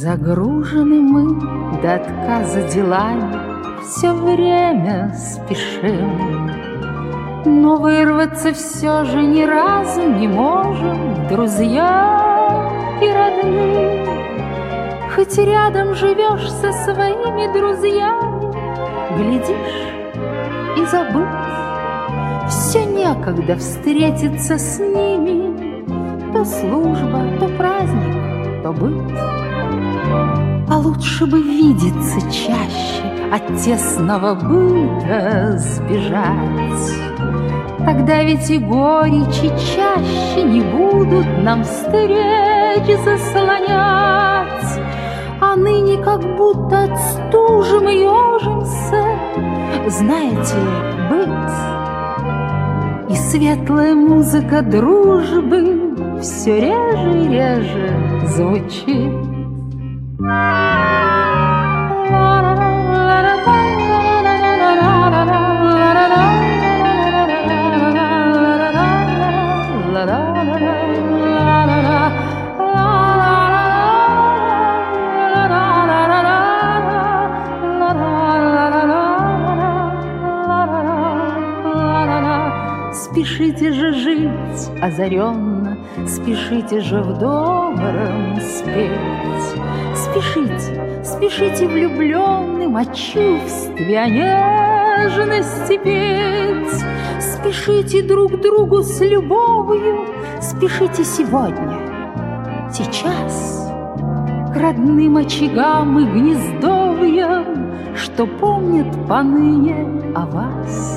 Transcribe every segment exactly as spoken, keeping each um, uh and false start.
Загружены мы до отказа делами, все время спешим, но вырваться все же ни разу не можем, друзья и родные. Хоть рядом живешь со своими друзьями, глядишь и забыть, все некогда встретиться с ними, то служба, то праздник, то быт. А лучше бы видеться чаще, от тесного быта сбежать. Тогда ведь и горечи чаще не будут нам встреч заслонять. А ныне как будто от стужи мы ежимся, знаете, быт. И светлая музыка дружбы все реже и реже звучит. Спешите же жить озаренно, спешите же вдоволь спеть. Спешите, спешите влюбленным о чувстве, о нежности петь. Спешите друг другу с любовью, спешите сегодня, сейчас, к родным очагам и гнездовьям, что помнят поныне о вас.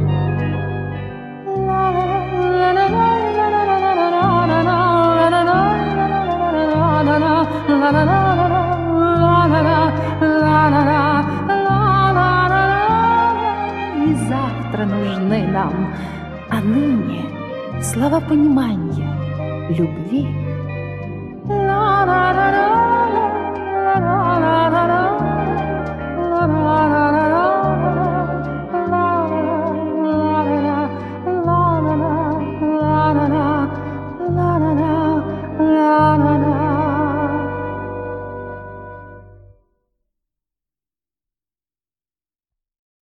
И завтра нужны нам, а ныне слова понимания, любви. Ла-ла-ла-ла.